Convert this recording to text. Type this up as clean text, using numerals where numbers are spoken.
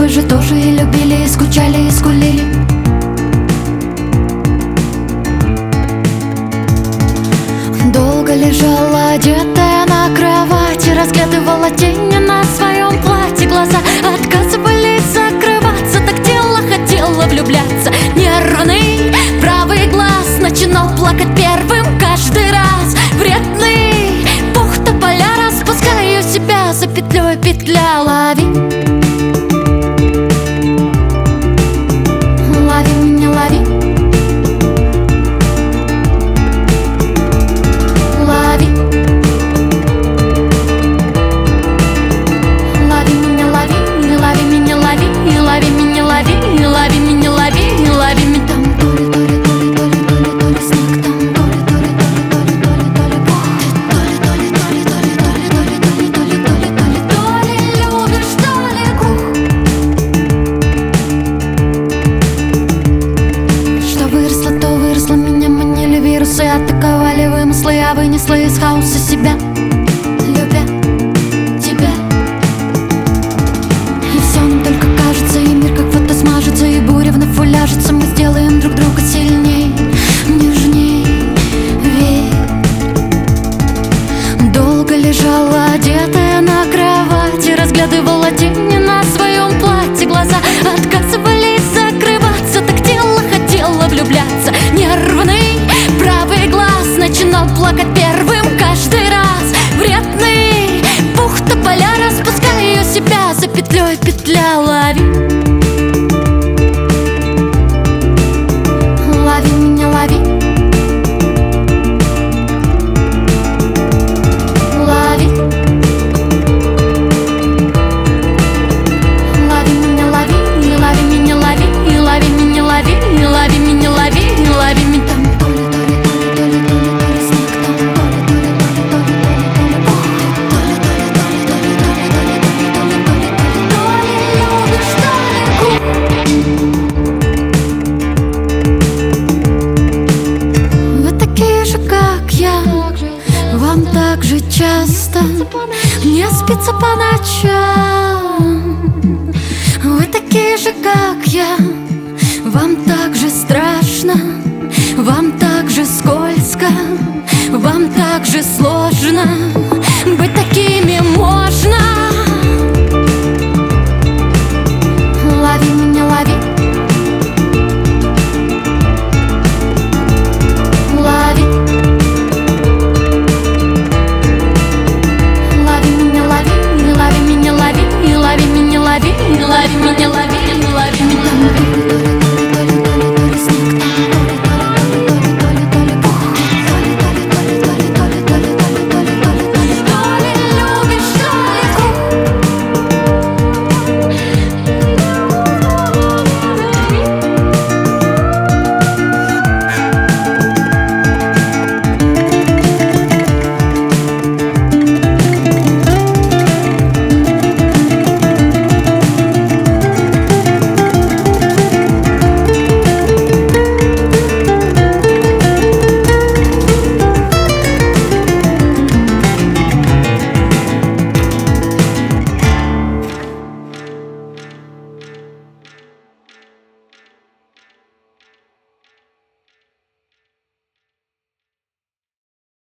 вы же тоже и любили, и скучали, и скулили. Долго лежала одетая на кровати, разглядывала тени на своем платье. Глаза отказывались закрываться, так тело хотело влюбляться. Нервный правый глаз начинал плакать первым каждый раз. Вредный пух тополя, распускаю себя за петлей, петля. Лови, лови меня, лови. Лови, лови меня, лови, лови меня, лови, лови меня, лови, лови меня, лови, лови меня. Там толи, толи, толи, толи, толи, толи снег, там толи, толи, толи, толи, толи, толи, толи, толи, толи, толи, толи, толи, толи, толи, толи, любишь, толи, что выросло, то выросло, меня манили вирусы, атаковали вымыслы, я вынесла из хаоса себя, любя тебя. И все нам только кажется, и мир как фото смажется, и буря вновь уляжется. Мы сделаем друг друга сильней, нежней, верь. Долго лежала одетая на кровати, разглядывала тени на своем платье. Глаза отказывались закрываться, так тело хотело влюбляться. Нервный правый глаз начинал плакать первым каждый раз. Вредный пух тополя, распускаю себя за петлей, петля. Лови, лови меня, лови. Лови, лови меня, лови, лови меня, лови, лови меня, лови, лови меня, лови, лови меня. Там толи, толи, толи, толи, толи, толи снег, там толи, толи, толи, толи, толи, толи, толи, толи, толи, толи, толи, толи, толи, толи, любишь, толи. Вы такие же, как я, вам так же часто не спится по ночам. Вы такие же, как я, вам так же страшно, вам так же скользко, вам так же сложно быть такими